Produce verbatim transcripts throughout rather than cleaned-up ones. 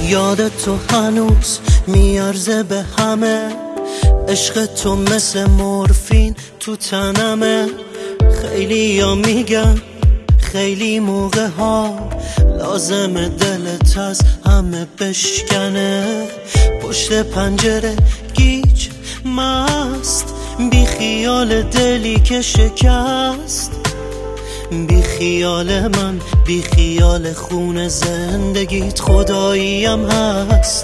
یاد تو هنوز میارزه به همه، عشق تو مثل مورفین تو تنمه. خیلی یا میگن خیلی موقع ها لازم دلت از همه بشکنه. پشت پنجره گیج مست، بی خیال دلی که شکست، بی خیال من، بی خیال خون زندگیت خداییم هست.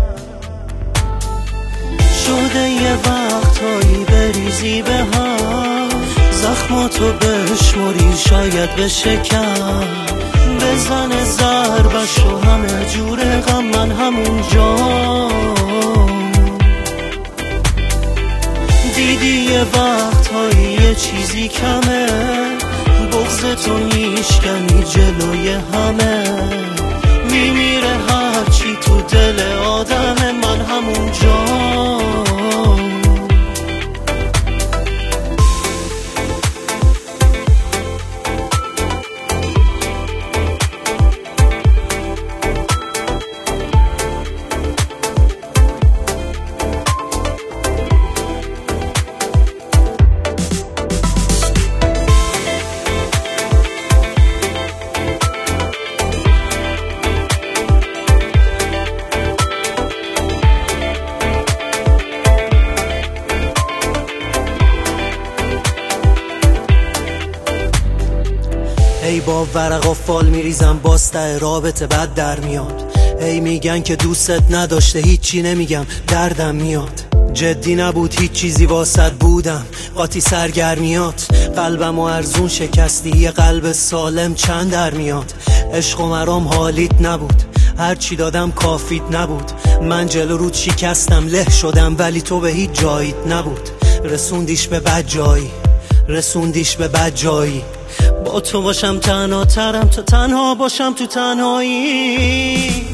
شده یه وقتایی بریزی به هم، زخماتو بشمری شاید بشکم، بزنه ضربش و همه جور غم من همونجا. دیدی یه وقتایی یه چیزی کمه، بغض تو میشکنی جلوی همه، میمیره هرچی تو دل آدم من همونجا. ای با ورق و فال میریزم باز ته رابطه بد در میاد. ای میگن که دوستت نداشته هیچی نمیگم دردم میاد. جدی نبود هیچ چیزی واسط بودم قاطی سرگرمیات. قلبم و ارزون شکستی یه قلب سالم چند در میاد. عشق و مرام حالیت نبود، هرچی دادم کافیت نبود. من جلو رود شکستم له شدم ولی تو به هیچ جاییت نبود. رسوندیش به بد جایی، رسوندیش به بد جایی. با تو باشم تنها ترم تا تنها باشم تو تنهایی.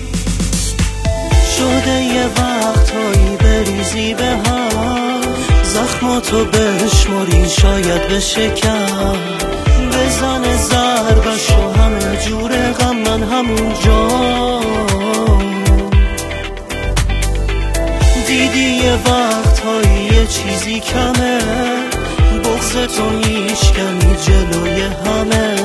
شده یه وقتایی بریزی به هم، زخماتو بشمری شاید بشکم، بزنه ضربش و همه جور غم من همونجا. دیدی یه وقتایی یه چیزی کمه، بغض تو میشکنی جلوی همه،